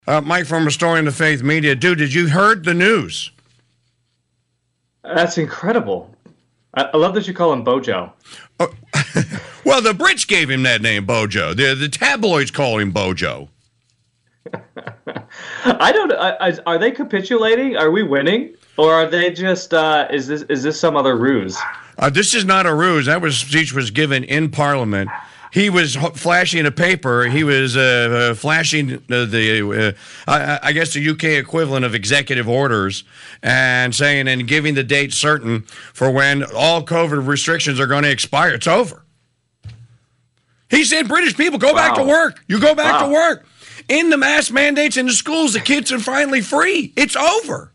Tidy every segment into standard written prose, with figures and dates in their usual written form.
Mike from Restoring the Faith Media. Dude, did you heard the news? That's incredible. I love that you call him Bojo. Oh, well, the Brits gave him that name, Bojo. The tabloids call him Bojo. I don't. Are they capitulating? Are we winning, or are they just? Is this some other ruse? This is not a ruse. That speech was given in Parliament. He was flashing a paper. He was flashing I guess the UK equivalent of executive orders, and saying and giving the date certain for when all COVID restrictions are going to expire. It's over. He said, British people, go back to work. You go back to work. In the mask mandates in the schools, the kids are finally free. It's over.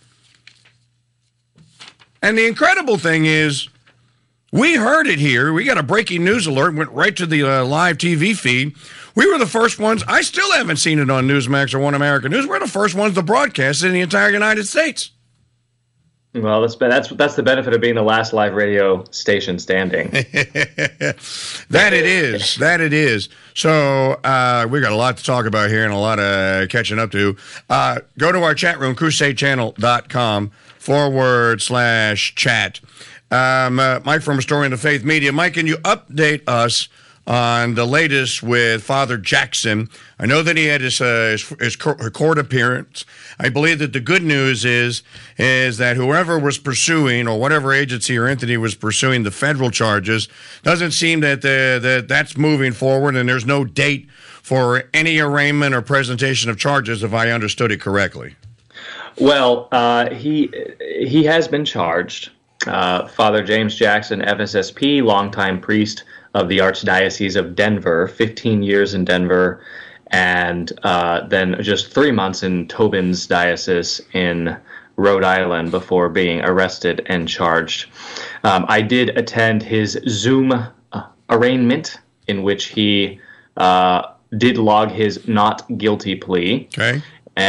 And the incredible thing is, we heard it here. We got a breaking news alert, went right to the live TV feed. We were the first ones. I still haven't seen it on Newsmax or One American News. We're the first ones to broadcast it in the entire United States. Well, that's the benefit of being the last live radio station standing. That it is. That it is. So we got a lot to talk about here and a lot of catching up to. Go to our chat room, crusadechannel.com/chat. Mike from Restoring the Faith Media. Mike, can you update us on the latest with Father Jackson? I know that he had his court appearance. I believe that the good news is that whoever was pursuing, or whatever agency or entity was pursuing the federal charges, doesn't seem that that's moving forward, and there's no date for any arraignment or presentation of charges, if I understood it correctly. Well, he has been charged. Father James Jackson, FSSP, longtime priest of the Archdiocese of Denver, 15 years in Denver, and then just 3 months in Tobin's diocese in Rhode Island before being arrested and charged. I did attend his Zoom arraignment, in which he did log his not guilty plea. Okay.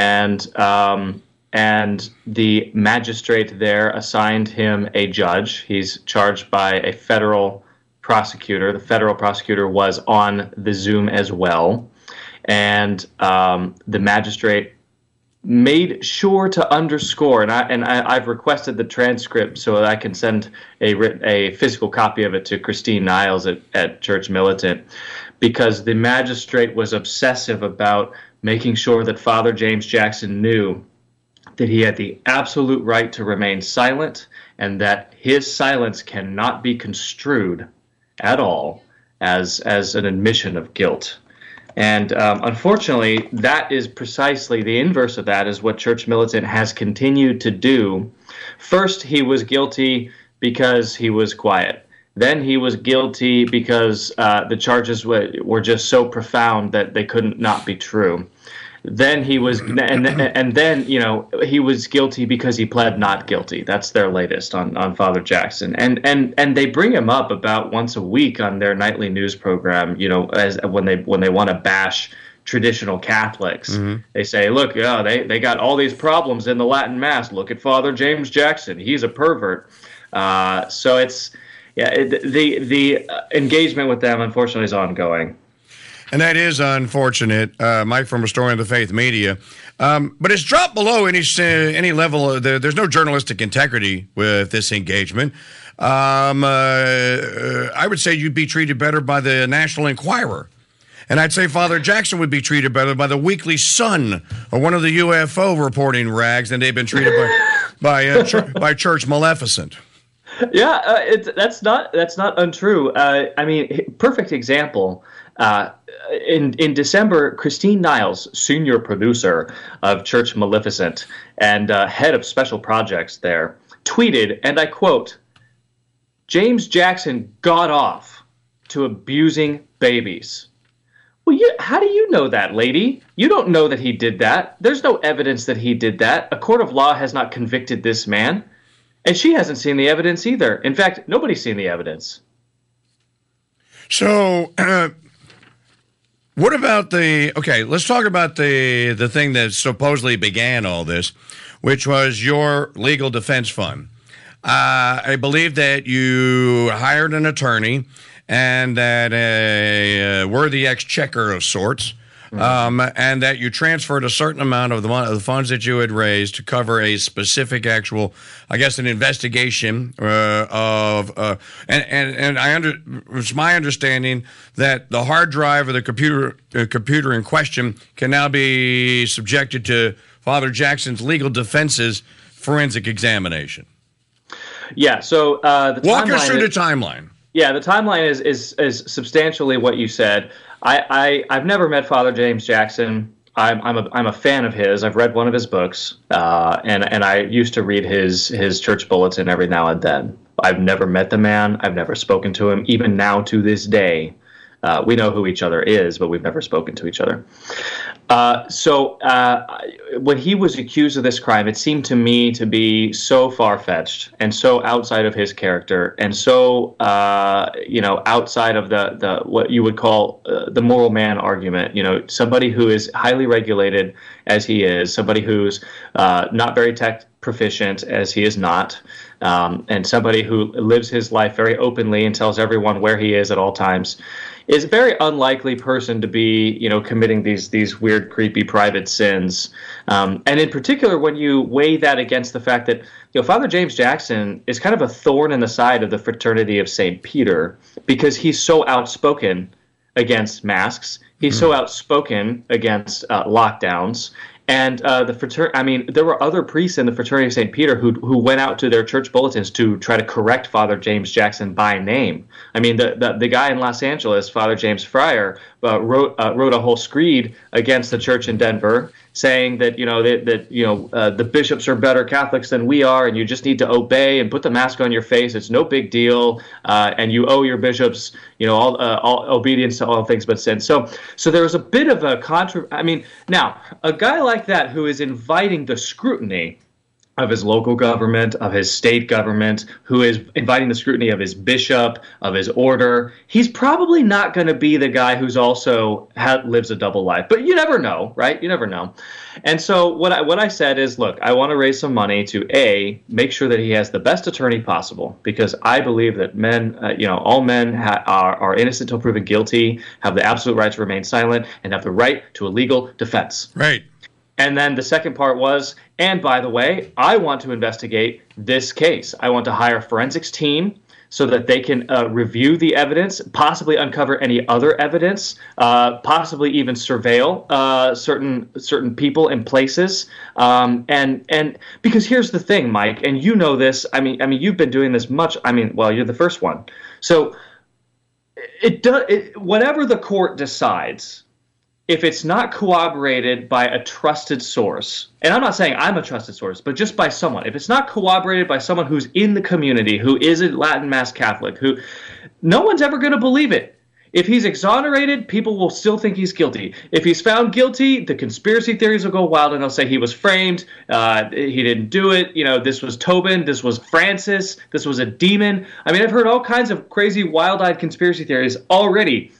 And the magistrate there assigned him a judge. He's charged by a federal prosecutor. The federal prosecutor was on the Zoom as well. And the magistrate made sure to underscore, and I've requested the transcript so that I can send a physical copy of it to Christine Niles at Church Militant, because the magistrate was obsessive about making sure that Father James Jackson knew that he had the absolute right to remain silent, and that his silence cannot be construed at all as an admission of guilt. And unfortunately, that is precisely the inverse of that, is what Church Militant has continued to do. First, he was guilty because he was quiet. Then he was guilty because the charges were just so profound that they couldn't not be true. Then he was, and then, you know, he was guilty because he pled not guilty. That's their latest on Father Jackson, and they bring him up about once a week on their nightly news program. You know, as when they want to bash traditional Catholics, they say, look, they got all these problems in the Latin Mass. Look at Father James Jackson; he's a pervert. So it's the engagement with them, unfortunately, is ongoing. And that is unfortunate, Mike from Restoring the Faith Media. But it's dropped below any level. There's no journalistic integrity with this engagement. I would say you'd be treated better by the National Enquirer. And I'd say Father Jackson would be treated better by the Weekly Sun, or one of the UFO reporting rags, than they've been treated by Church Maleficent. Yeah, that's not untrue. I mean, perfect example. In December, Christine Niles, senior producer of Church Maleficent and head of special projects there, tweeted, and I quote, "James Jackson got off to abusing babies." Well, how do you know that, lady? You don't know that he did that. There's no evidence that he did that. A court of law has not convicted this man. And she hasn't seen the evidence either. In fact, nobody's seen the evidence. So, what about let's talk about the thing that supposedly began all this, which was your legal defense fund. I believe that you hired an attorney and that a worthy exchequer of sorts and that you transferred a certain amount of the funds that you had raised to cover a specific actual, I guess, an investigation it's my understanding that the hard drive or the computer in question can now be subjected to Father Jackson's legal defense's forensic examination. Yeah. So walk us through the timeline. Yeah, the timeline is substantially what you said. I've never met Father James Jackson. I'm a fan of his. I've read one of his books, and I used to read his church bulletin every now and then. I've never met the man. I've never spoken to him. Even now to this day, we know who each other is, but we've never spoken to each other. So when he was accused of this crime, it seemed to me to be so far-fetched and so outside of his character and so outside of the what you would call the moral man argument. Somebody who is highly regulated as he is, somebody who's not very tech proficient as he is not, and somebody who lives his life very openly and tells everyone where he is at all times, is a very unlikely person to be, committing these weird, creepy private sins. And in particular, when you weigh that against the fact that, Father James Jackson is kind of a thorn in the side of the Fraternity of St. Peter because he's so outspoken against masks. He's so outspoken against lockdowns. And there were other priests in the Fraternity of St. Peter who went out to their church bulletins to try to correct Father James Jackson by name. I mean, the guy in Los Angeles, Father James Fryer, wrote a whole screed against the church in Denver, saying that the bishops are better Catholics than we are, and you just need to obey and put the mask on your face. It's no big deal, and you owe your bishops all obedience to all things but sin. So there was a bit of a now a guy like that who is inviting the scrutiny of his local government, of his state government, who is inviting the scrutiny of his bishop, of his order, he's probably not going to be the guy who's also lives a double life. But you never know, right? You never know. And so what I said is, look, I want to raise some money to make sure that he has the best attorney possible, because I believe that all men are innocent until proven guilty, have the absolute right to remain silent, and have the right to a legal defense. Right. And then the second part was, and by the way, I want to investigate this case. I want to hire a forensics team so that they can review the evidence, possibly uncover any other evidence, possibly even surveil certain people and places. And because here's the thing, Mike, and you know this. I mean, you've been doing this much. You're the first one. So whatever the court decides, if it's not corroborated by a trusted source, and I'm not saying I'm a trusted source, but just by someone, if it's not corroborated by someone who's in the community, who is a Latin Mass Catholic, who no one's ever going to believe it. If he's exonerated, people will still think he's guilty. If he's found guilty, the conspiracy theories will go wild, and they'll say he was framed, he didn't do it, this was Tobin, this was Francis, this was a demon. I've heard all kinds of crazy, wild-eyed conspiracy theories already.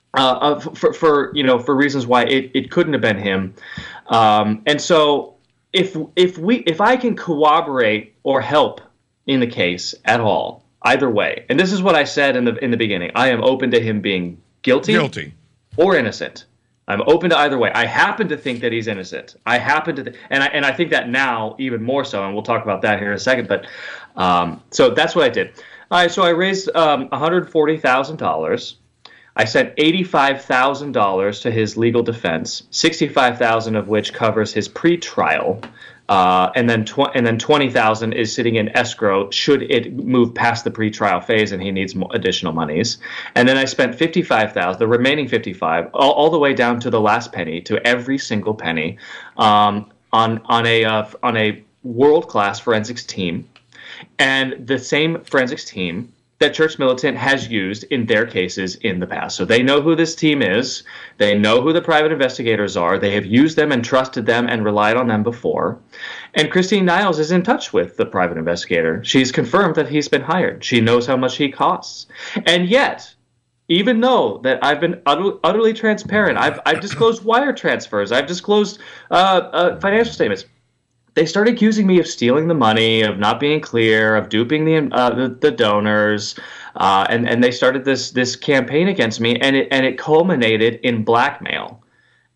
For reasons why it couldn't have been him, and so if I can corroborate or help in the case at all, either way, and this is what I said in the beginning, I am open to him being guilty or innocent. I'm open to either way. I happen to think that he's innocent. I happen to, and I think that now even more so, and we'll talk about that here in a second. But so that's what I did. All right, so I raised $140,000. I sent $85,000 to his legal defense, $65,000 of which covers his pre-trial, and then $20,000 is sitting in escrow should it move past the pre-trial phase and he needs additional monies. And then I spent $55,000, the remaining $55,000, all the way down to the last penny, to every single penny, on a world-class forensics team, and the same forensics team that Church Militant has used in their cases in the past. So they know who this team is. They know who the private investigators are. They have used them and trusted them and relied on them before. And Christine Niles is in touch with the private investigator. She's confirmed that he's been hired. She knows how much he costs. And yet, even though that I've been utterly transparent, I've disclosed wire transfers, I've disclosed financial statements, they started accusing me of stealing the money, of not being clear, of duping the donors, and they started this campaign against me, and it culminated in blackmail.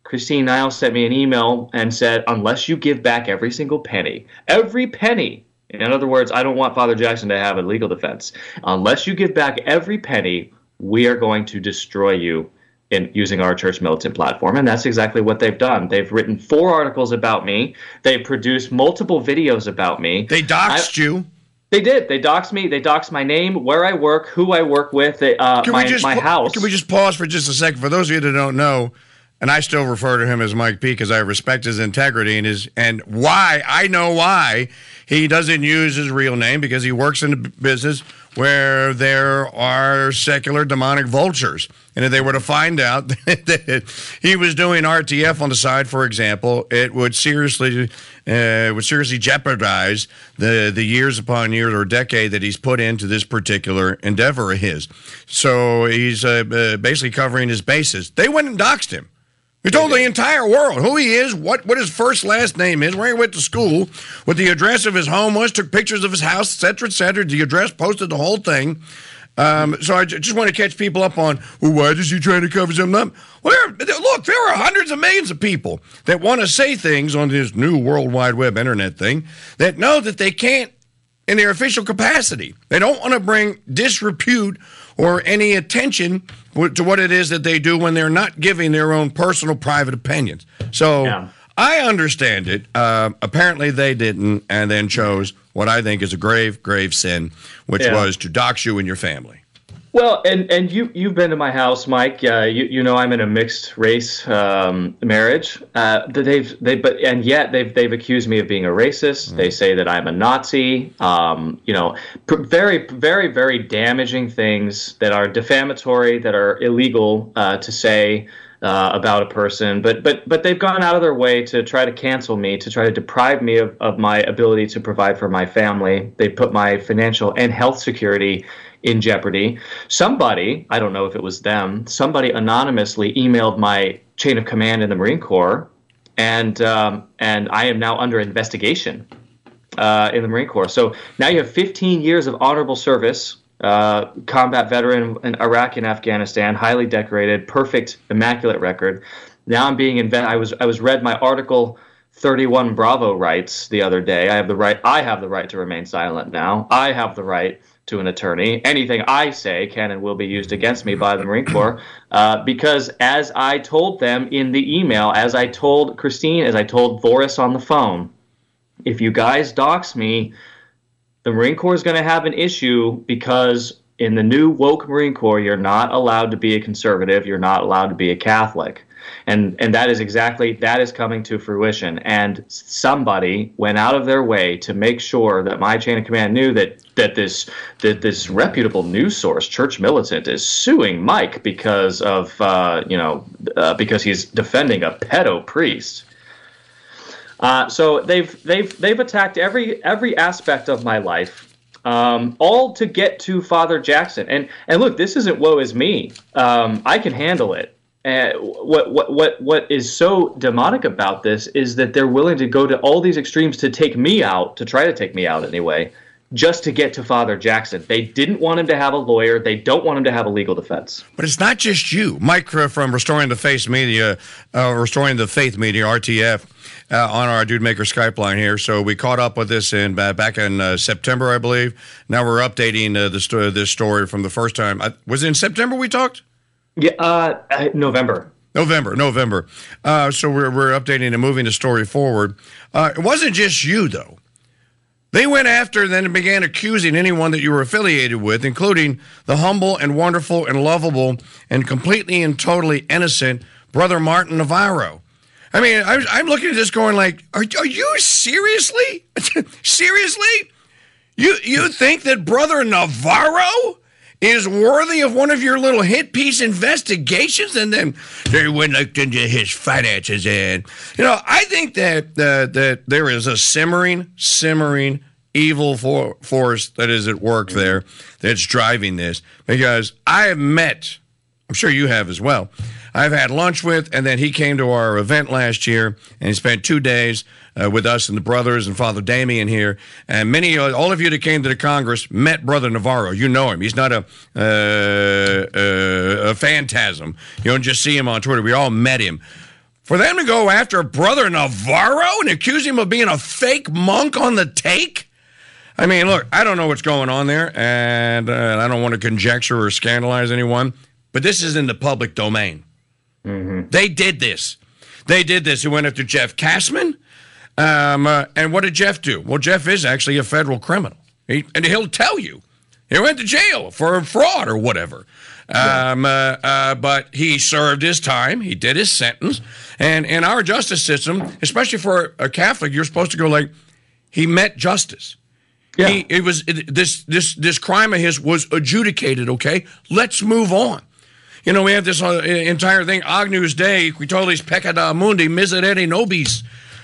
Christine Niles sent me an email and said, unless you give back every single penny, every penny, in other words, I don't want Father Jackson to have a legal defense. Unless you give back every penny, we are going to destroy you in using our church militant platform. And that's exactly what they've done. They've written 4 articles about me. They've produced multiple videos about me. They doxed you. They did. They doxed me. They doxed my name, where I work, who I work with, my house. Can we just pause for just a second? For those of you that don't know, and I still refer to him as Mike P because I respect his integrity and why. I know why he doesn't use his real name, because he works in a business where there are secular demonic vultures. And if they were to find out that he was doing RTF on the side, for example, it would seriously jeopardize the years upon years or decade that he's put into this particular endeavor of his. So he's basically covering his bases. They went and doxed him. He told the entire world who he is, what his first last name is, where he went to school, what the address of his home was, took pictures of his house, et cetera, the address, posted the whole thing. So I just want to catch people up on, well, why is he trying to cover something up? Well, there are hundreds of millions of people that want to say things on this new World Wide Web internet thing that know that they can't in their official capacity. They don't want to bring disrepute or any attention to what it is that they do when they're not giving their own personal, private opinions. So yeah. I understand it. Apparently they didn't, and then chose what I think is a grave, grave sin, which was to dox you and your family. Well, and you've been to my house, Mike. You know I'm in a mixed race marriage. Yet they've accused me of being a racist. They say that I'm a Nazi. Very, very, very damaging things that are defamatory, that are illegal to say about a person. But they've gone out of their way to try to cancel me, to try to deprive me of my ability to provide for my family. They put my financial and health security in jeopardy. Somebody, I don't know if it was them, somebody anonymously emailed my chain of command in the Marine Corps, and I am now under investigation in the Marine Corps. So now you have 15 years of honorable service, combat veteran in Iraq and Afghanistan, highly decorated, perfect, immaculate record. Now I'm being I was read my Article 31 Bravo rights the other day. I have the right to remain silent now. I have the right to an attorney. Anything I say can and will be used against me by the Marine Corps, because as I told them in the email, as I told Christine, as I told Voris on the phone, if you guys dox me, the Marine Corps is going to have an issue, because in the new woke Marine Corps, you're not allowed to be a conservative. You're not allowed to be a Catholic. And that is coming to fruition. And somebody went out of their way to make sure that my chain of command knew that this reputable news source, Church Militant, is suing Mike because of because he's defending a pedo priest. So they've attacked every aspect of my life, all to get to Father Jackson. And look, this isn't woe is me. I can handle it. What is so demonic about this is that they're willing to go to all these extremes to take me out, to try to take me out anyway, just to get to Father Jackson. They didn't want him to have a lawyer. They don't want him to have a legal defense. But it's not just you. Mike from Restoring the Faith Media, RTF, on our Dude Maker Skype line here. So we caught up with this back in September, I believe. Now we're updating this story from the first time. Was it in September we talked? Yeah, November. So we're updating and moving the story forward. It wasn't just you, though. They went after and then began accusing anyone that you were affiliated with, including the humble and wonderful and lovable and completely and totally innocent Brother Martin Navarro. I mean, I'm looking at this going like, are you seriously? Seriously? You think that Brother Navarro is worthy of one of your little hit piece investigations? And then they went looked into his finances, and I think that there is a simmering evil force that is at work there that's driving this. Because I have met, I'm sure you have as well, I've had lunch with, and then he came to our event last year, and he spent 2 days with us and the brothers and Father Damien here. And all of you that came to the Congress met Brother Navarro. You know him. He's not a phantasm. You don't just see him on Twitter. We all met him. For them to go after Brother Navarro and accuse him of being a fake monk on the take? I mean, look, I don't know what's going on there, and I don't want to conjecture or scandalize anyone, but this is in the public domain. Mm-hmm. They did this. They did this. He went after Jeff Kassman, and what did Jeff do? Well, Jeff is actually a federal criminal, and he'll tell you. He went to jail for fraud or whatever. But he served his time. He did his sentence. And in our justice system, especially for a Catholic, you're supposed to go like, he met justice. Yeah. This crime of his was adjudicated, okay? Let's move on. You know, we have this entire thing, Agnus Dei, qui tollis peccata mundi, miserere nobis.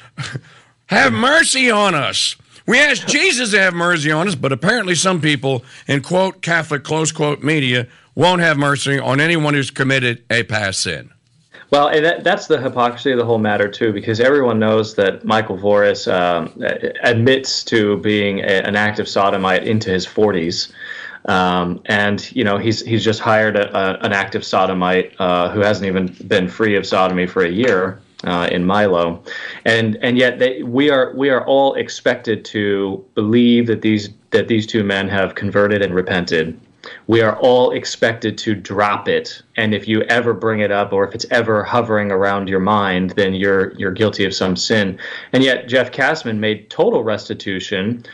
Have mercy on us. We asked Jesus to have mercy on us, but apparently some people in, quote, Catholic, close quote, media won't have mercy on anyone who's committed a past sin. Well, and that's the hypocrisy of the whole matter, too, because everyone knows that Michael Voris admits to being an active sodomite into his 40s. And, you know, he's just hired an active sodomite who hasn't even been free of sodomy for a year. In Milo, and yet we are all expected to believe that these two men have converted and repented. We are all expected to drop it, and if you ever bring it up, or if it's ever hovering around your mind, then you're guilty of some sin. And yet Jeff Kassman made total restitution.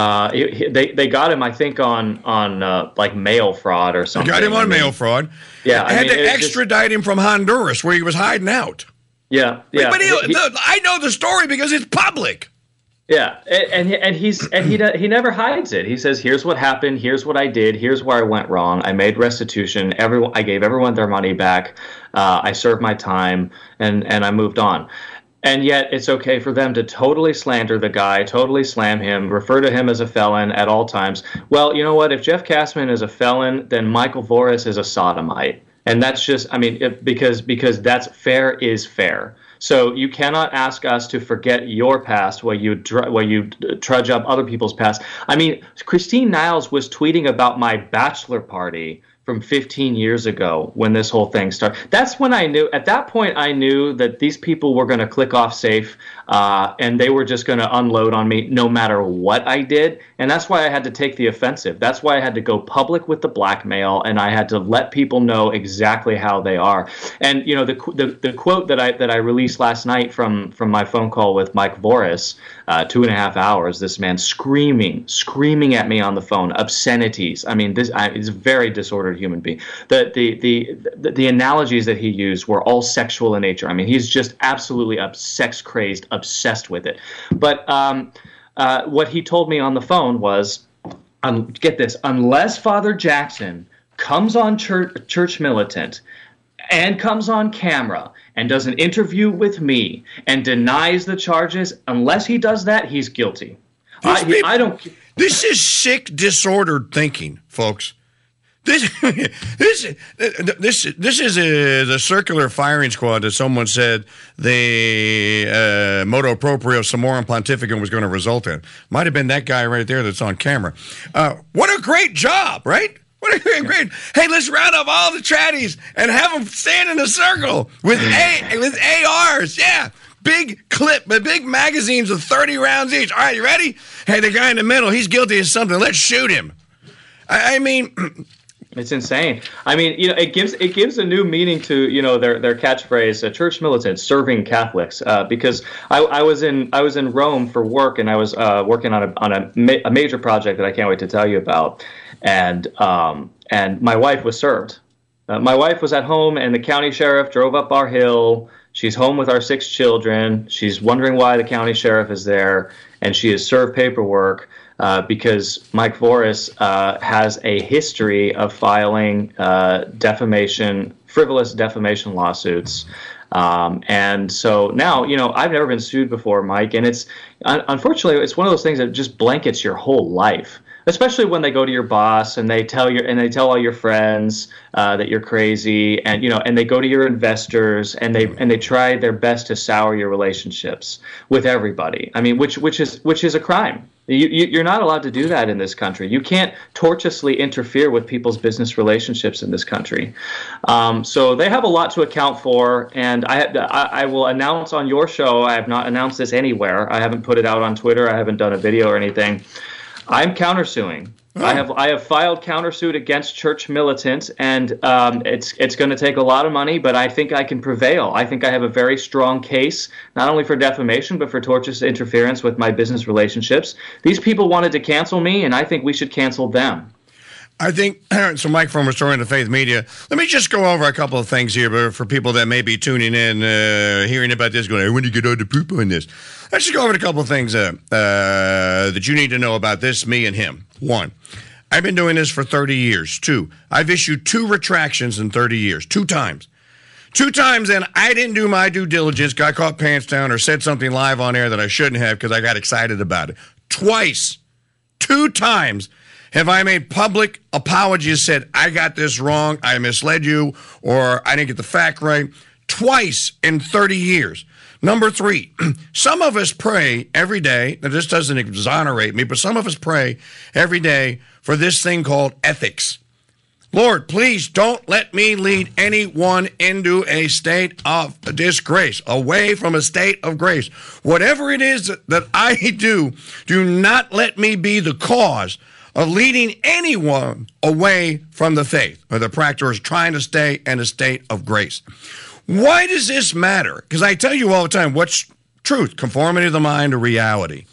They got him, I think, on like mail fraud or something. They got him on mail fraud. Yeah, I had to extradite him from Honduras, where he was hiding out. Yeah. But I know the story because it's public. Yeah, and he never hides it. He says, "Here's what happened. Here's what I did. Here's where I went wrong. I made restitution. I gave everyone their money back. I served my time, and I moved on." And yet, it's okay for them to totally slander the guy, totally slam him, refer to him as a felon at all times. Well, you know what? If Jeff Kassman is a felon, then Michael Voris is a sodomite. And that's just, I mean, because that's fair is fair. So you cannot ask us to forget your past while you trudge up other people's past. I mean, Christine Niles was tweeting about my bachelor party from 15 years ago when this whole thing started. That's when I knew, at that point, I knew that these people were going to click off safe and they were just going to unload on me no matter what I did. And that's why I had to take the offensive. That's why I had to go public with the blackmail, and I had to let people know exactly how they are. And, you know, the quote that I released last night from my phone call with Mike Voris, 2.5 hours, this man screaming at me on the phone, obscenities. I mean, he's a very disordered human being. The analogies that he used were all sexual in nature. I mean, he's just absolutely sex crazed, obsessed with it. But what he told me on the phone was, get this, unless Father Jackson comes on Church Militant and comes on camera and does an interview with me and denies the charges, unless he does that, he's guilty. I don't. This is sick, disordered thinking, folks. This is the circular firing squad that someone said the motu proprio Summorum Pontificum was going to result in. Might have been that guy right there that's on camera. What a great job, right? What a great. Hey, let's round up all the chatties and have them stand in a circle with ARs. Yeah. Big clip, big magazines with 30 rounds each. All right, you ready? Hey, the guy in the middle, he's guilty of something. Let's shoot him. I mean, it's insane. I mean, you know, it gives a new meaning to, you know, their catchphrase, Church Militant, serving Catholics. Because I was in Rome for work, and I was working on a major project that I can't wait to tell you about, and my wife was served. My wife was at home, and the county sheriff drove up our hill. She's home with our 6 children. She's wondering why the county sheriff is there, and she has served paperwork because Mike Voris has a history of filing frivolous defamation lawsuits. And so now, you know, I've never been sued before, Mike, and it's unfortunately, it's one of those things that just blankets your whole life. especially when they go to your boss and they tell all your friends that you're crazy, and and they go to your investors and they try their best to sour your relationships with everybody. I mean, which is a crime. You're not allowed to do that in this country. You can't tortuously interfere with people's business relationships in this country. So they have a lot to account for, and I will announce on your show. I have not announced this anywhere. I haven't put it out on Twitter. I haven't done a video or anything. I'm countersuing. Oh. I have filed countersuit against Church Militant, and it's going to take a lot of money, but I think I can prevail. I think I have a very strong case, not only for defamation, but for tortious interference with my business relationships. These people wanted to cancel me, and I think we should cancel them. I think, so Mike from Restoring the Faith Media, let me just go over a couple of things here for people that may be tuning in, hearing about this, going, I want to get on the poop on this. Let's just go over a couple of things that you need to know about this, me and him. 1, I've been doing this for 30 years. 2, I've issued 2 retractions in 30 years, 2 times. 2 times, and I didn't do my due diligence, got caught pants down, or said something live on air that I shouldn't have because I got excited about it. Twice, 2 times, have I made public apologies, said, I got this wrong, I misled you, or I didn't get the fact right, twice in 30 years. Number 3, some of us pray every day, now this doesn't exonerate me, but some of us pray every day for this thing called ethics. Lord, please don't let me lead anyone into a state of disgrace, away from a state of grace. Whatever it is that I do not let me be the cause of leading anyone away from the faith or the practice trying to stay in a state of grace. Why does this matter? Because I tell you all the time, what's truth? Conformity of the mind to reality.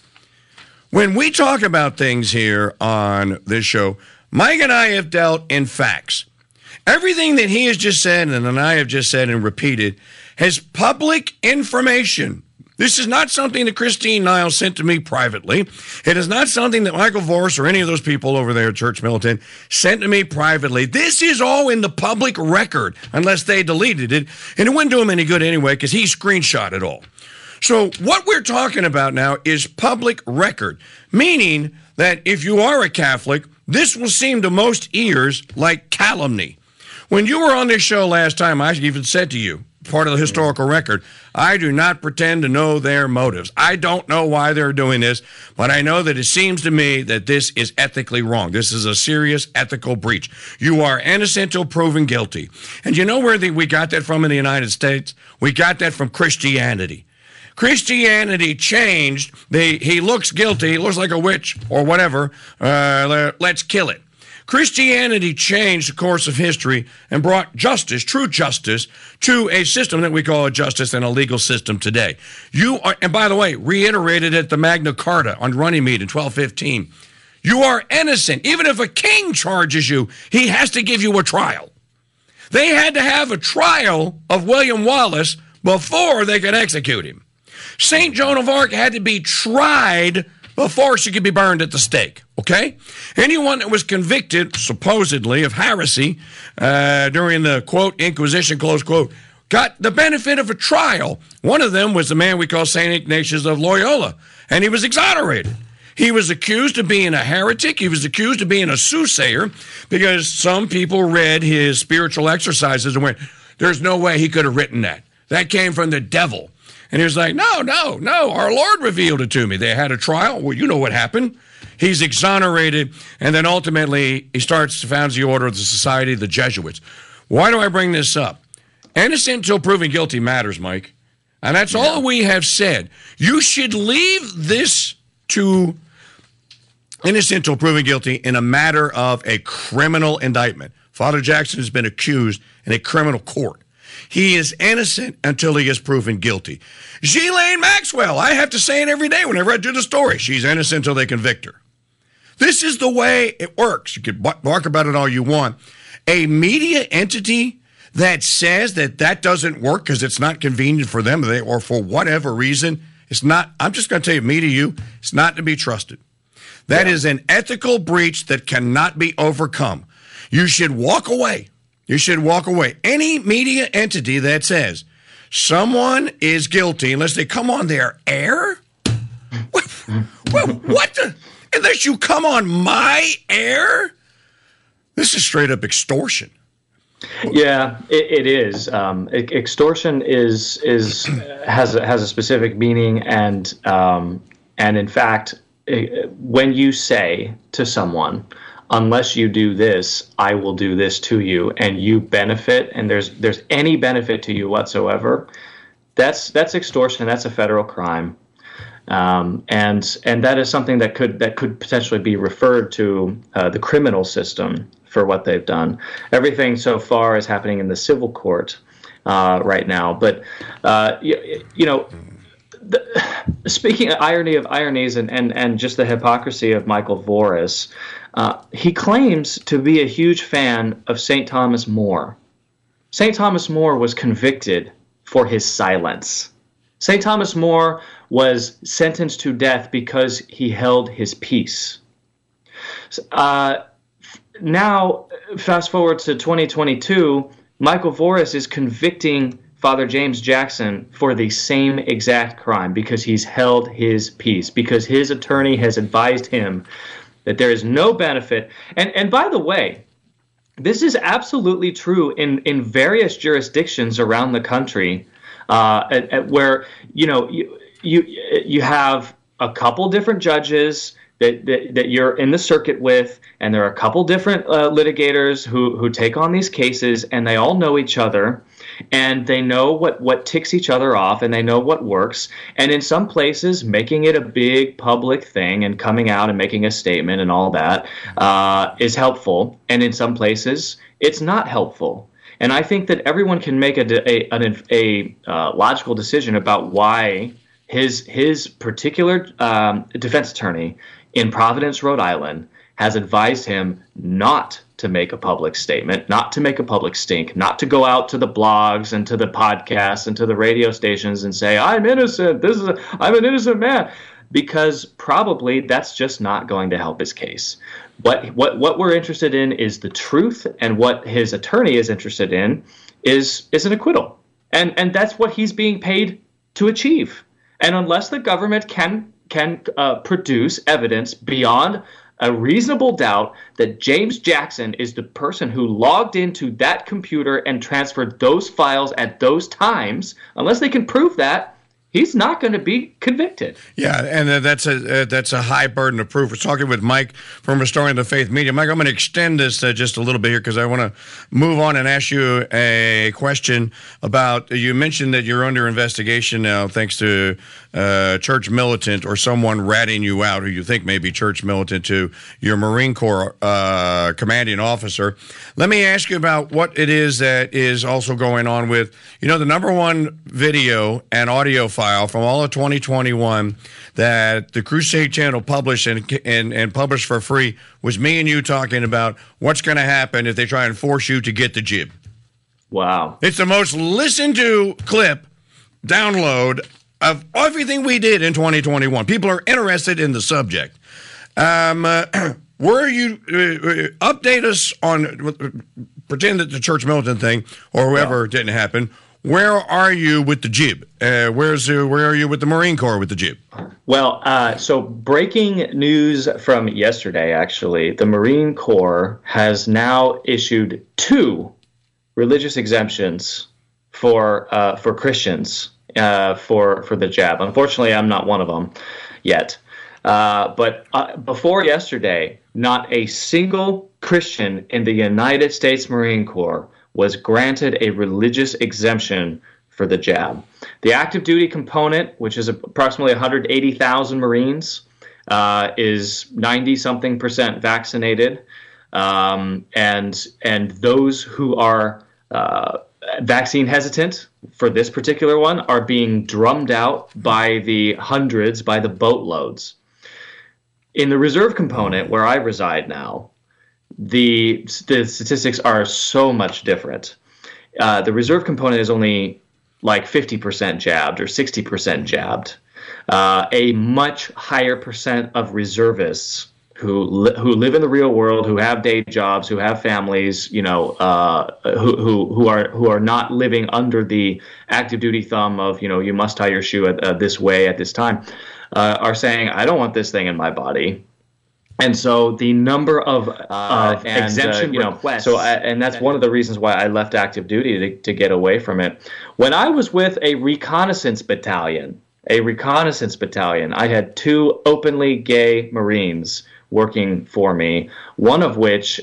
When we talk about things here on this show, Mike and I have dealt in facts. Everything that he has just said and I have just said and repeated has public information. This is not something that Christine Niles sent to me privately. It is not something that Michael Voris or any of those people over there at Church Militant sent to me privately. This is all in the public record, unless they deleted it. And it wouldn't do him any good anyway, because he screenshot it all. So what we're talking about now is public record, meaning that if you are a Catholic, this will seem to most ears like calumny. When you were on this show last time, I even said to you, part of the historical record, I do not pretend to know their motives. I don't know why they're doing this, but I know that it seems to me that this is ethically wrong. This is a serious ethical breach. You are innocent till proven guilty. And you know where we got that from in the United States? We got that from Christianity. Christianity changed. He looks guilty. He looks like a witch or whatever. Let's kill it. Christianity changed the course of history and brought justice, true justice, to a system that we call a justice and a legal system today. You are, and by the way, reiterated at the Magna Carta on Runnymede in 1215. You are innocent. Even if a king charges you, he has to give you a trial. They had to have a trial of William Wallace before they could execute him. St. Joan of Arc had to be tried before she could be burned at the stake, okay? Anyone that was convicted, supposedly, of heresy during the, quote, Inquisition, close quote, got the benefit of a trial. One of them was the man we call St. Ignatius of Loyola, and he was exonerated. He was accused of being a heretic. He was accused of being a soothsayer because some people read his spiritual exercises and went, there's no way he could have written that. That came from the devil. And he was like, no, our Lord revealed it to me. They had a trial. Well, you know what happened. He's exonerated, and then ultimately he founds the Order of the Society of the Jesuits. Why do I bring this up? Innocent until proven guilty matters, Mike. And that's all we have said. You should leave this to innocent until proven guilty in a matter of a criminal indictment. Father Jackson has been accused in a criminal court. He is innocent until he is proven guilty. Ghislaine Maxwell, I have to say it every day whenever I do the story. She's innocent until they convict her. This is the way it works. You can bark about it all you want. A media entity that says that doesn't work because it's not convenient for them or for whatever reason, it's not, I'm just going to tell you, me to you, it's not to be trusted. That is an ethical breach that cannot be overcome. You should walk away. You should walk away. Any media entity that says someone is guilty, unless they come on their air, what the? unless you come on my air. This is straight up extortion. Yeah, it is. Extortion has a specific meaning, and in fact, when you say to someone, "Unless you do this, I will do this to you," and you benefit, and there's any benefit to you whatsoever, that's extortion. That's a federal crime, and that is something that could potentially be referred to the criminal system for what they've done. Everything so far is happening in the civil court right now. But, speaking of irony of ironies and just the hypocrisy of Michael Voris, he claims to be a huge fan of St. Thomas More. St. Thomas More was convicted for his silence. St. Thomas More was sentenced to death because he held his peace. Now, fast forward to 2022, Michael Voris is convicting Father James Jackson for the same exact crime because he's held his peace, because his attorney has advised him that there is no benefit. And by the way, this is absolutely true in various jurisdictions around the country, where you have a couple different judges that you're in the circuit with, and there are a couple different litigators who take on these cases, and they all know each other, and they know what ticks each other off, and they know what works. And in some places, making it a big public thing and coming out and making a statement and all that is helpful. And in some places, it's not helpful. And I think that everyone can make a logical decision about why his particular defense attorney in Providence, Rhode Island, has advised him not to make a public statement, not to make a public stink, not to go out to the blogs and to the podcasts and to the radio stations and say, "I'm innocent. I'm an innocent man," because probably that's just not going to help his case. What we're interested in is the truth, and what his attorney is interested in is an acquittal, and that's what he's being paid to achieve. And unless the government can produce evidence beyond a reasonable doubt that James Jackson is the person who logged into that computer and transferred those files at those times, unless they can prove that, he's not going to be convicted. Yeah, and that's a high burden of proof. We're talking with Mike from Restoring the Faith Media. Mike, I'm going to extend this just a little bit here because I want to move on and ask you a question about, you mentioned that you're under investigation now thanks to church militant or someone ratting you out who you think may be church militant to your Marine Corps commanding officer. Let me ask you about what it is that is also going on with, the number one video and audio file from all of 2021 that the Crusade Channel published and published for free was me and you talking about what's going to happen if they try and force you to get the jib. Wow. It's the most listened to clip, download of everything we did in 2021. People are interested in the subject. Were you update us on, pretend that the church militant thing or whoever didn't happen. Where are you with the jib? Where are you with the Marine Corps with the jib? Well, so breaking news from yesterday, actually, the Marine Corps has now issued 2 religious exemptions for Christians for the jab. Unfortunately, I'm not one of them yet. But before yesterday, not a single Christian in the United States Marine Corps was granted a religious exemption for the jab. The active duty component, which is approximately 180,000 Marines, is 90-something% vaccinated, and those who are vaccine hesitant for this particular one are being drummed out by the hundreds, by the boatloads. In the reserve component, where I reside now, the statistics are so much different. The reserve component is only like 50% jabbed or 60% jabbed. A much higher percent of reservists who live in the real world, who have day jobs, who have families, who are not living under the active duty thumb of, you must tie your shoe this way at this time, are saying, I don't want this thing in my body. And so the number of exemption requests. And that's one of the reasons why I left active duty to get away from it. When I was with a reconnaissance battalion, I had 2 openly gay Marines working for me. One of which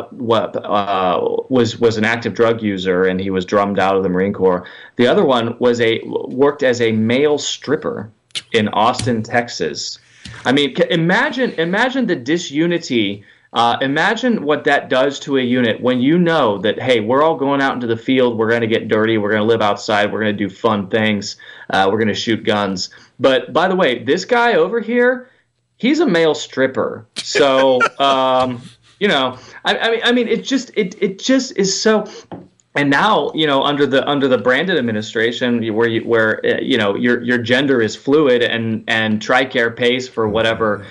was an active drug user, and he was drummed out of the Marine Corps. The other one worked as a male stripper in Austin, Texas. I mean, imagine the disunity. Imagine what that does to a unit when you know that, hey, we're all going out into the field. We're going to get dirty. We're going to live outside. We're going to do fun things. We're going to shoot guns. But by the way, this guy over here, he's a male stripper. So, I mean, it just is so. And now, under the Brandon administration, where your gender is fluid, and TRICARE pays for whatever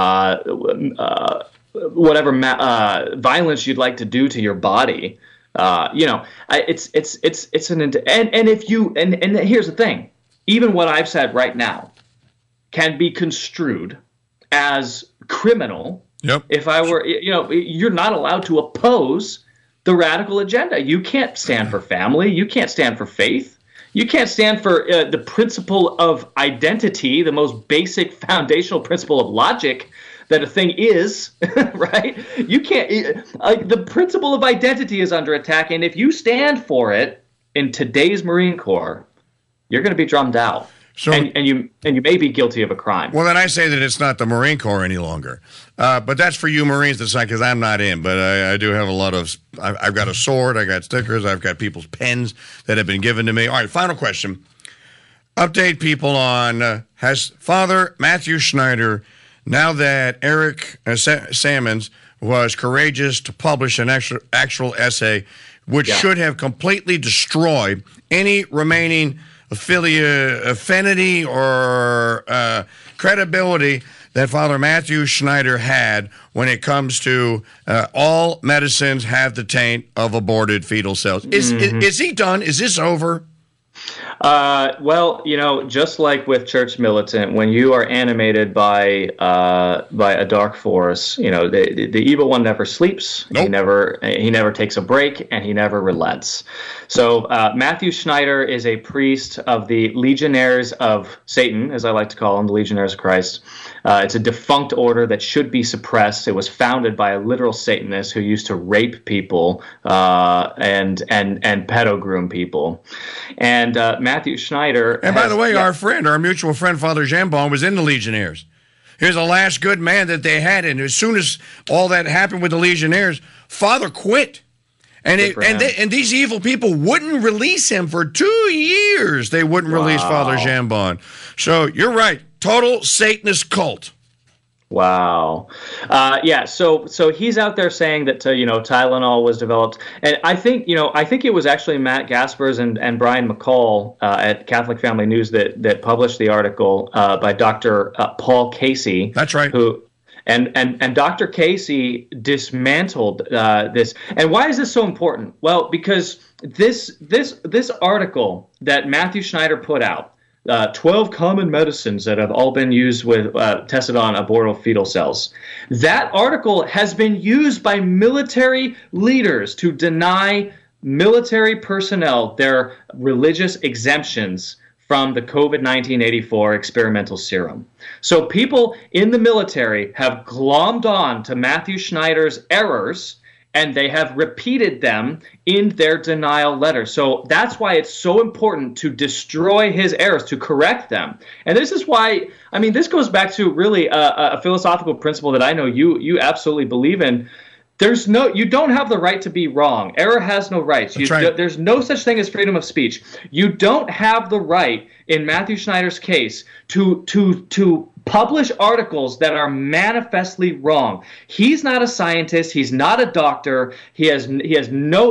violence you'd like to do to your body. It's here's the thing: even what I've said right now can be construed as criminal. Yep. If I were, you're not allowed to oppose the radical agenda. You can't stand for family. You can't stand for faith. You can't stand for the principle of identity, the most basic foundational principle of logic that a thing is, right? You can't, the principle of identity is under attack. And if you stand for it in today's Marine Corps, you're going to be drummed out. So, and you may be guilty of a crime. Well, then I say that it's not the Marine Corps any longer. But that's for you Marines to decide, because I'm not in. But I do have a lot of. I've got a sword. I got stickers. I've got people's pens that have been given to me. All right, final question. Update people on has Father Matthew Schneider, now that Eric Sammons was courageous to publish an actual essay, which should have completely destroyed any remaining affinity or credibility that Father Matthew Schneider had when it comes to all medicines have the taint of aborted fetal cells. Is he done? Is this over? Well, just like with Church Militant, when you are animated by a dark force, the evil one never sleeps. Nope. He never takes a break, and he never relents. So Matthew Schneider is a priest of the Legionnaires of Satan, as I like to call them, the Legionnaires of Christ. It's a defunct order that should be suppressed. It was founded by a literal Satanist who used to rape people and pedogroom people. And Matthew Schneider. And by the way, our mutual friend, Father Jambon, was in the Legionnaires. He was the last good man that they had. And as soon as all that happened with the Legionnaires, Father quit. And these evil people wouldn't release him for 2 years. They wouldn't release Father Jambon. So you're right. Total Satanist cult. Wow. So he's out there saying that Tylenol was developed, and I think it was actually Matt Gaspers and Brian McCall at Catholic Family News that published the article by Dr. Paul Casey. That's right. And Dr. Casey dismantled this. And why is this so important? Well, because this article that Matthew Schneider put out, 12 common medicines that have all been used with tested on aborted fetal cells. That article has been used by military leaders to deny military personnel their religious exemptions from the COVID-19 84 experimental serum. So people in the military have glommed on to Matthew Schneider's errors, and they have repeated them in their denial letter. So that's why it's so important to destroy his errors, to correct them. And this is why, this goes back to really a philosophical principle that I know you absolutely believe in. You don't have the right to be wrong. Error has no rights. Right. There's no such thing as freedom of speech. You don't have the right, in Matthew Schneider's case, to publish articles that are manifestly wrong. He's not a scientist. He's not a doctor. He has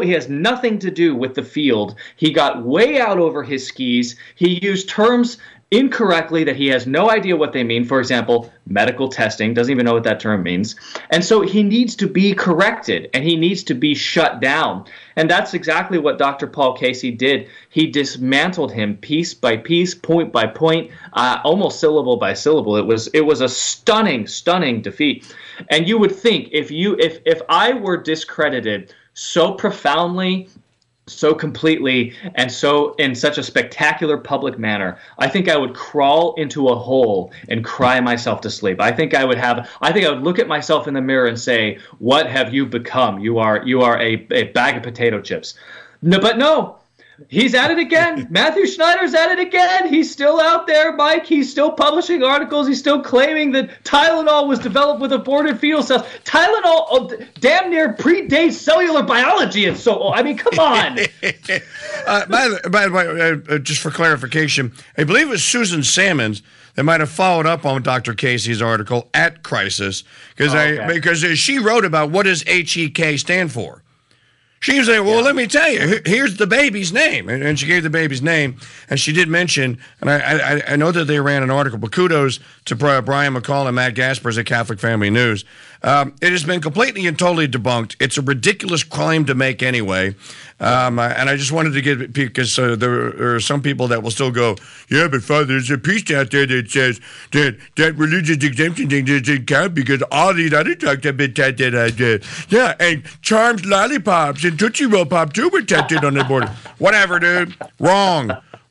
nothing to do with the field. He got way out over his skis. He used terms incorrectly, that he has no idea what they mean. For example, medical testing, doesn't even know what that term means. And so he needs to be corrected, and he needs to be shut down. And that's exactly what Dr. Paul Casey did. He dismantled him piece by piece, point by point, almost syllable by syllable. It was a stunning, stunning defeat. And you would think if I were discredited so profoundly, so completely, and so in such a spectacular public manner, I think I would crawl into a hole and cry myself to sleep. I think I would look at myself in the mirror and say, "What have you become? You are a bag of potato chips." No, but no. He's at it again. Matthew Schneider's at it again. He's still out there, Mike. He's still publishing articles. He's still claiming that Tylenol was developed with aborted fetal cells. Tylenol damn near predates cellular biology. And so, I mean, come on. By the way, just for clarification, I believe it was Susan Sammons that might have followed up on Dr. Casey's article at Crisis, because she wrote about what does HEK stand for. She was like, well, let me tell you, here's the baby's name. And she gave the baby's name. And she did mention, and I know that they ran an article, but kudos to Brian McCall and Matt Gaspers at Catholic Family News. It has been completely and totally debunked. It's a ridiculous claim to make anyway. And I just wanted to get, because there are some people that will still go, yeah, but Father, there's a piece out there that says that religious exemption thing doesn't count because all these other drugs have been tested. Yeah, and Charms lollipops and Tootsie Roll Pop too were tested on the border. Whatever, dude. Wrong.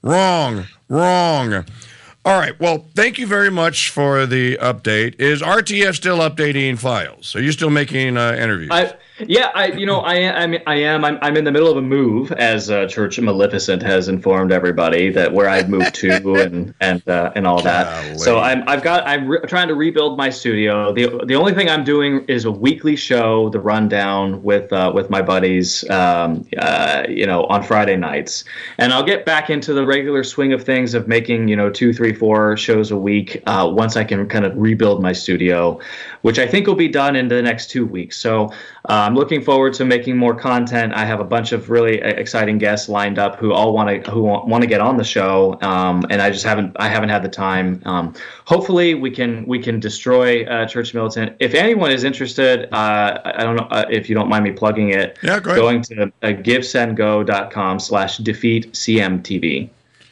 All right. Well, thank you very much for the update. Is RTF still updating files? Are you still making interviews? I am. I'm in the middle of a move, as Church Maleficent has informed everybody that where I've moved to and all that. Golly. So I'm trying to rebuild my studio. The only thing I'm doing is a weekly show, The Rundown, with my buddies, on Friday nights, and I'll get back into the regular swing of things of making 2, 3, 4 shows a week once I can kind of rebuild my studio, which I think will be done in the next 2 weeks. So I'm looking forward to making more content. I have a bunch of really exciting guests lined up who all want to get on the show, and I haven't had the time. Hopefully, we can destroy Church Militant. If anyone is interested, I don't know if you don't mind me plugging it. Yeah, go ahead. Going to givesendgo.com/defeatcmtv.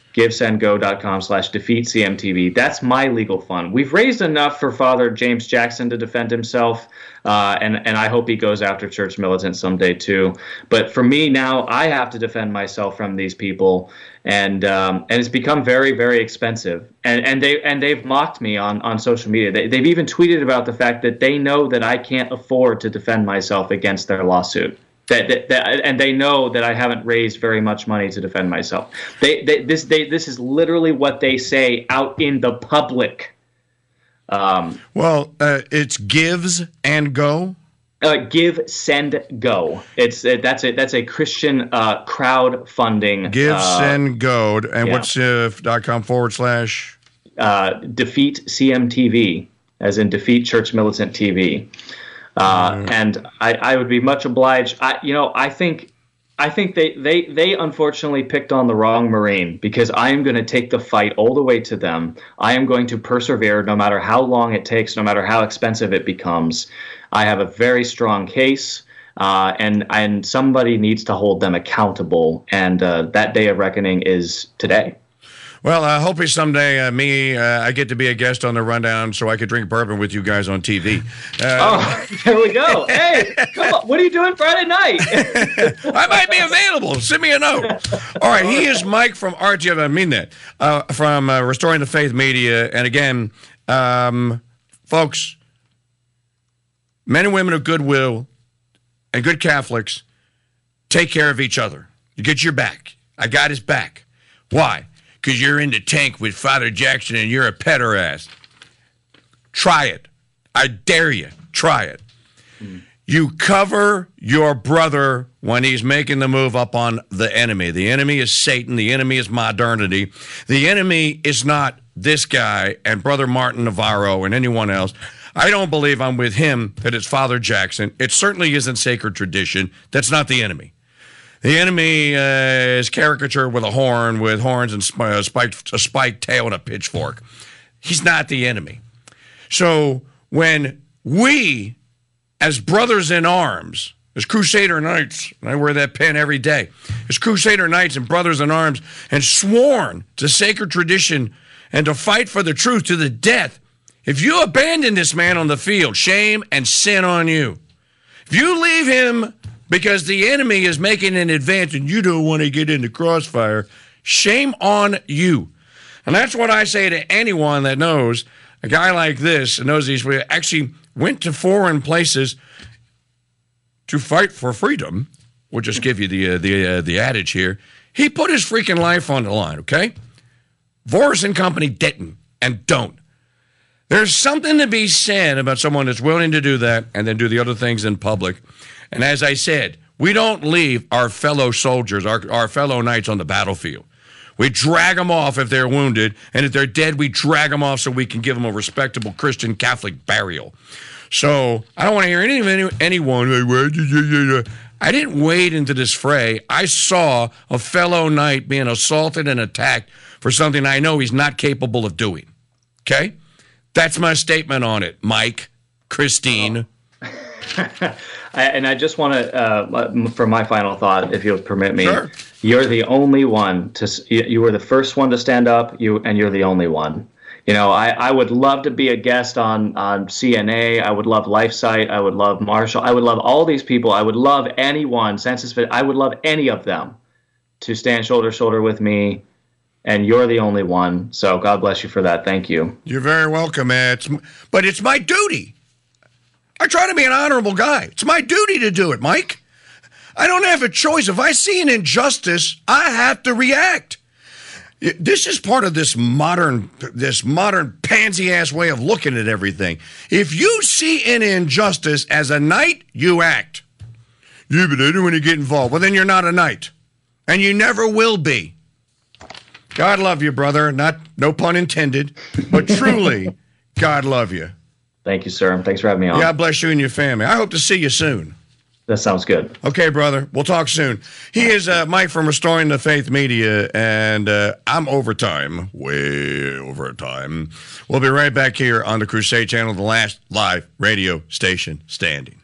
givesendgo.com/defeatcmtv. That's my legal fund. We've raised enough for Father James Jackson to defend himself, and I hope he goes after Church Militant someday too. But for me now, I have to defend myself from these people, and it's become very, very expensive. And they've mocked me on social media. They've even tweeted about the fact that they know that I can't afford to defend myself against their lawsuit. And they know that I haven't raised very much money to defend myself. This is literally what they say out in the public. It's Gives and Go. Give, Send, Go. That's a Christian crowdfunding. Give, Send, Go, and yeah. What's .com / defeat CMTV, as in Defeat Church Militant TV. And I would be much obliged. I think they unfortunately picked on the wrong Marine, because I am going to take the fight all the way to them. I am going to persevere no matter how long it takes, no matter how expensive it becomes. I have a very strong case, and somebody needs to hold them accountable. And that day of reckoning is today. Well, hopefully someday I get to be a guest on The Rundown so I could drink bourbon with you guys on TV. There we go. Hey, come on. What are you doing Friday night? I might be available. Send me a note. All right. He is Mike from RTF. I mean that. From Restoring the Faith Media. And again, folks, men and women of goodwill and good Catholics, take care of each other. You get your back. I got his back. Why? Because you're in the tank with Father Jackson and you're a pederast. Try it. I dare you. Try it. You cover your brother when he's making the move up on the enemy. The enemy is Satan. The enemy is modernity. The enemy is not this guy and Brother Martin Navarro and anyone else. I don't believe I'm with him that it's Father Jackson. It certainly isn't sacred tradition. That's not the enemy. The enemy is caricatured with a horn, with horns and a spiked tail and a pitchfork. He's not the enemy. So when we, as brothers in arms, as Crusader Knights, and I wear that pin every day, as Crusader Knights and brothers in arms, and sworn to sacred tradition and to fight for the truth to the death, if you abandon this man on the field, shame and sin on you. If you leave him because the enemy is making an advance and you don't want to get in the crossfire, shame on you. And that's what I say to anyone that knows a guy like this and knows these actually went to foreign places to fight for freedom. We'll just give you the adage here. He put his freaking life on the line, okay? Voris and company didn't and don't. There's something to be said about someone that's willing to do that and then do the other things in public. And as I said, we don't leave our fellow soldiers, our fellow knights on the battlefield. We drag them off if they're wounded, and if they're dead, we drag them off so we can give them a respectable Christian Catholic burial. So I don't want to hear anyone. I didn't wade into this fray. I saw a fellow knight being assaulted and attacked for something I know he's not capable of doing. Okay? That's my statement on it, Mike, Christine. And I just want to, for my final thought, if you'll permit me, Sure. You're the only one you were the first one to stand up, and you're the only one. You know, I would love to be a guest on CNA. I would love LifeSite. I would love Marshall. I would love all these people. I would love anyone, Census Fit. I would love any of them to stand shoulder to shoulder with me. And you're the only one. So God bless you for that. Thank you. You're very welcome, man. But it's my duty. I try to be an honorable guy. It's my duty to do it, Mike. I don't have a choice. If I see an injustice, I have to react. This is part of this modern pansy-ass way of looking at everything. If you see an injustice as a knight, you act. Yeah, but I don't want to get involved. Well, then you're not a knight. And you never will be. God love you, brother. No pun intended, but truly, God love you. Thank you, sir. Thanks for having me on. God bless you and your family. I hope to see you soon. That sounds good. Okay, brother. We'll talk soon. He is Mike from Restoring the Faith Media, and I'm overtime, way overtime. We'll be right back here on the Crusade Channel, the last live radio station standing.